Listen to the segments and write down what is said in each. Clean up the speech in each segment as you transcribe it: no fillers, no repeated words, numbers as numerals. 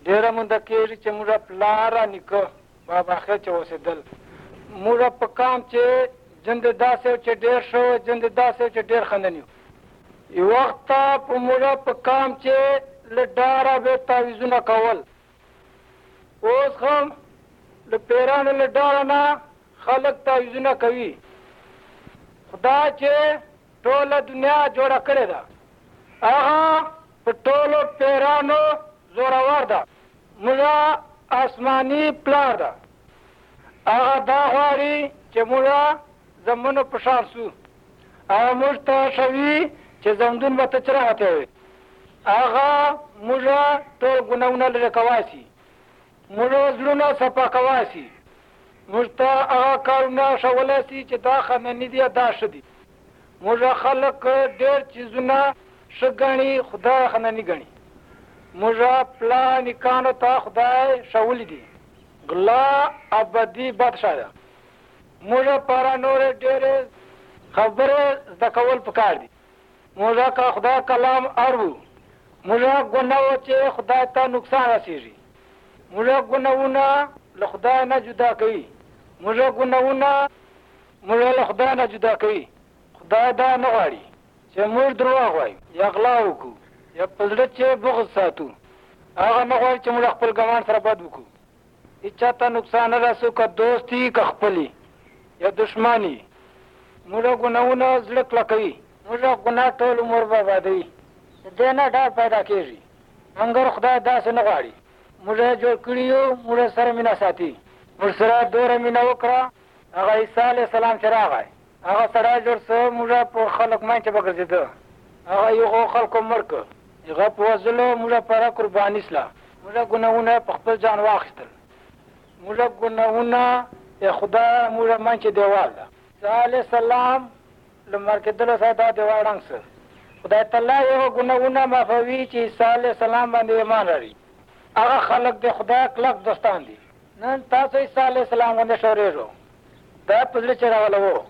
ډېره مونده کېږي چې موږ پلاره نیکه بابا خیر چې اوسېدل موږ په کام چې جند داسې و چې ډېر ښه و جند داسې و چې ډېر خندن یو یو وخت په موږ په کام چې له ډاره به تعویضونه کول اوس هم له پیرانو له ډاره نه خلک تعویضونه کوي خدای چې ټوله دنیا جوړه کړې ده هغه په ټولو پیرانو زورور ده موږ آسماني پلار ده هغه دا غواړي چې موږ زمونو په شان سو هغه موږ ته شوي چې زمدون به ته چرغه تېوي هغه موږ ټول ګناهونه لرې کولی شي موږ زړونه صفا کولی شي موږ ته هغه کارونه ښولی شي چې دا خندني دي دا ښه دي موږ خلک ډېر څیزونه ښه ګڼي خدای خندني ګڼي موږ پلا نیکانو ته خدای ښولی دي غلا ابدي بادشاه ده موږ پاره نورې ډېرې خبرې زده کول پکار دي موږ که خدای کلام اورو موږ ګناه چې خدای ته نقصان رسېږي موږ ګناهونه له خدای نه جدا کوي موږ ګناهونه موږ له خدای نه جدا کوي خدای دا نه غواړي چې موږ دروغ وایو یا غلا وکړو یا په زړه چې بغض ساتو هغه نه غواړي چې موږ خپل ګمان سره بد وکړو هېچا ته نقصان نه رسو که دوست وي که خپل یا دشمن وي موږ ګناهونه زړه کلکوي موږ ګناه ټول عمر بربادوي د دې نه ډار پیدا کېږي مګر خدای داسې نه غواړي موږ جوړ کړي یو موږ سره مینه ساتي موږ سره دوره مینه وکړه هغه عیسی علیه السلام چې راغی هغه سړی جوړ څه موږ په خلک منځ به ګرځېده هغه یو خلکو مړ کړ هغه په وژلو موږ پره قرباني سله موږ ګناهونه په خپل ځان واخیستل موږ ګناهونه خدای موږ منځ دیوال ده عیسی علیه السلام له مړ کېدلو سره دا دیوال ړنګ شه خدای تعالی یو ګناهونه معافوي چې عیسی علیه السلام باندې ایمان لري هغه خلک د خدای کلک دوستان دي نن تاسو عیسی علیه السلام باندې شورېږو دا په زړه چې راغلی و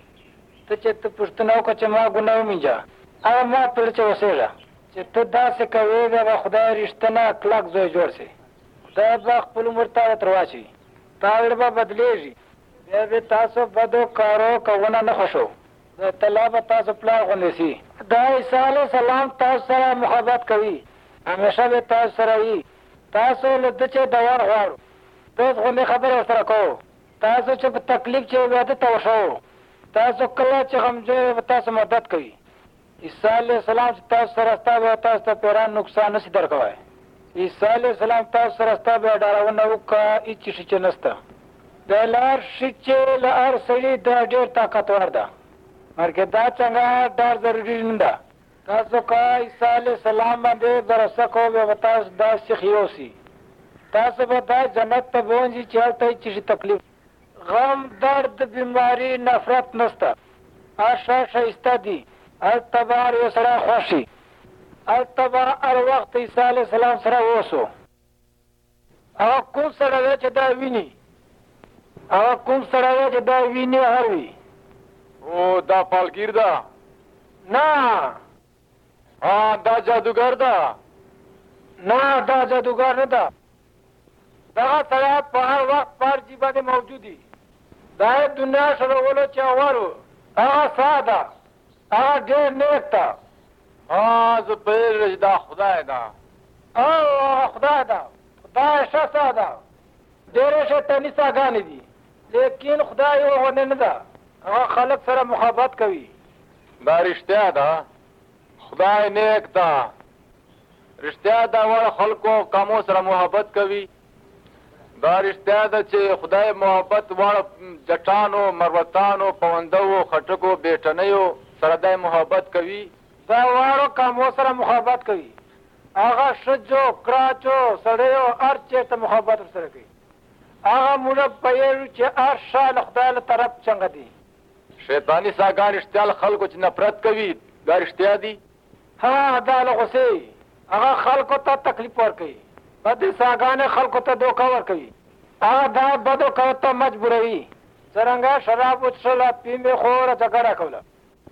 ته چې ته پوښتنه وکړه چې ما ګناه ومینځه هغه ما په زړه چې اوسېږه چې ته داسې کوې بیا به خدای رښتنه کلک زوی جوړ شي خدای به خپل عمر تا ته واچوي تا زړه به بدلېږي بیا به تاسو بدو کارو کوونه نه خوښو د طلا به تاسو پلار غوندې شي دا عیسی علیه السلام تاسو سره محبت کوي همیشه به تاسو سره وي تاسو له ده چې دوام غواړو دوست غوندې خبرې ورسره کوو تاسو چې په تکلیف چې واده ته وښوو تاسو کله چې غمجن به تاسو مدد کوي عیسی علیه السلام چې تاسو سره ستا به تاسو ته پیران نقصان نشي درکوی عیسی علیه السلام تاسو سره ستا به ډارونه وکړه هېڅ شي چې نشته د لار شي چې له هر سړي دا ډېر طاقتور ده مرګ دا څنګه ډار ضروري نه ده تاسو که عیسی علیه السلام باندې بروسه کوو بیا به تاسو داسې ښه یوسي تاسو به دا جنت ته بونځي چې هلته هېڅ شي تکلیف غم درد بیماري نفرت نشته هر شی ښایسته دي هلته به هر یو سړی خوښ شي هلته به هر وخت عیسی علیه السلام سره اوسو هغه کوم سړی دی چې دا ویني هغه کوم سړی دی چې دا ویني هر وي او دا فالگیر ده نه دا جادوګر ده نه دا جادوګر نه ده دغه سړی په هر وخت په هر ځای باندې موجود دي دا یې دنیا شرولو چې اول و هغه سا ده هغه ډېر نیک ده زه پوهېږم چې دا خدای ده خدای ده خدای ښه سا ده ډېرې شیطاني ساګانې دي لیکن خدای یو غوندې نه ده هغه خلک سره محبت کوي دا رښتیا ده خدای نیک ده رښتیا ده وړه خلکو کامو سره محبت کوي دا رښتیا ده چې خدای محبت وړه جټانو مروتانو پوندو خټکو بیټنیو سره دی محبت کوي دا واړو کامو سره محبت کوي هغه ښځو کراچو سړیو هر چېرته محبت ورسره کوي هغه موږ پوهېږو چې هر شی له خدای له طرف څنګه دي شیطاني ساګانې رښتیا له خلکو چې نفرت کوي دا رښتیا دي دا له غوسې هغه خلکو ته تکلیف ورکوي بدې ساګانې خلکو ته دوکه ورکوي هغه دا بدو کولو ته مجبوروي څرنګه شراب وڅښله پیمې خوره جګړه کوله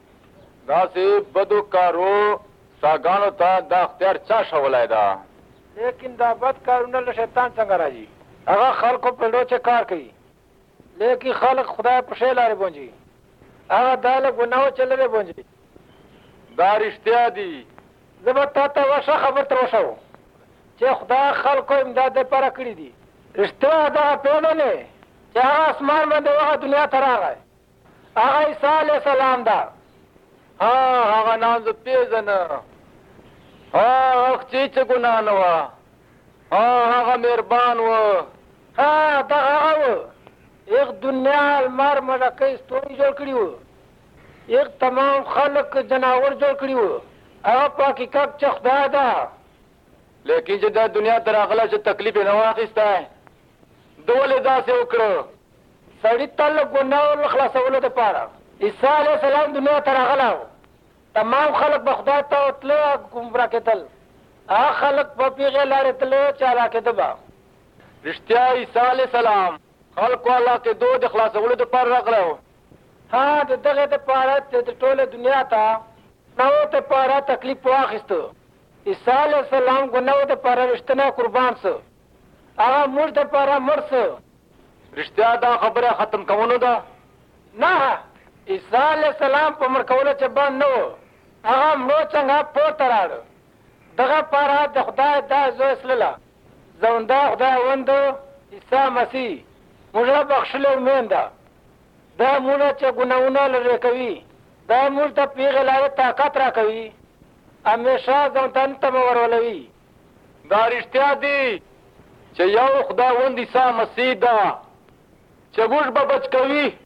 داسې بدو کارو ساګانو ته دا اختیار چا ښولی ده لیکن دا بد کارونه له شیطان څنګه راځي؟ هغه خلکو په لو چې کار کوي، لیکن خلک خدای په شی لارې بونځي، هغه دا له ګناهو چې لرې بونځي. دا رښتیا دي. زه به تا ته یوه ښه خبر تر اوسه چې خدای خلکو امداد دپاره کړي دي. رښتیا دغه پېژنې چې هغه اسمان باندې هغه دنیا ته راغی، هغه عیسی علیه السلام ده. هغه نام زه پېژنم. هغه چې ګناه نه وه، هغه مهربان و. دغه هغه و. یک دنیا لمر ملکۍ ستوري جوړ کړي وو، یک تمام خلک جناور جوړ کړي وو. هغه په حقیقت چې خدای ده. لیکن چې دا دنیا ته راغله چې تکلیف یې نه واخیستی، ده ولې داسې وکړه؟ سړي تل له ګناهو له خلاصولو دپاره عیسی علیه السلام دنیا ته راغلی و. تمام خلک به خدای ته تله ګمراه کېدل، هغه خلک په پیغې لارې تله چې هلاکېده به. رښتیا عیسی علیه السلام خلکو هلاکېدو د خلاصولو دپاره راغلی و. د دغې دپاره چې د ټولې دنیا ته ګناهو دپاره تکلیف واخیسته. عیسی علیه السلام ګناهو دپاره رښتینی قربان سه، هغه موږ دپاره مړ سه. رښتیا دا خبره ختم کولو ده؟ نه، عیسی علیه السلام په مړ کولو چې بند نه و، هغه مړو څنګه پورته راړه. دغه پاره د خدای دا زوی سلله زونده خداوند عیسی مسیح موږ له بخښلې امید ده. دا موږ چې ګناهونه لرې کوي، دا موږ ته پیغې لارې طاقت راکوي، همیشه ځوانتن ته مو ورولوي. دا رښتیا دي چې یو خداوند عیسی مسیح ده چې موږ به بچ کوي.